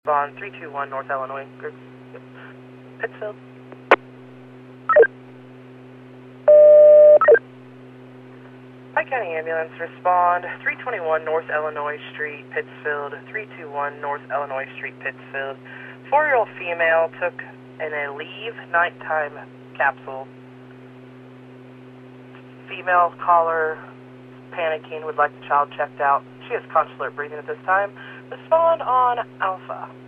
Bond 321 North Illinois Group. Pittsfield. Pike County Ambulance, respond 321 North Illinois Street, Pittsfield, 321 North Illinois Street, Pittsfield. 4-year-old female took an Aleve nighttime capsule. Female caller panicking, would like the child checked out. She has consular breathing at this time. Respond on Alpha.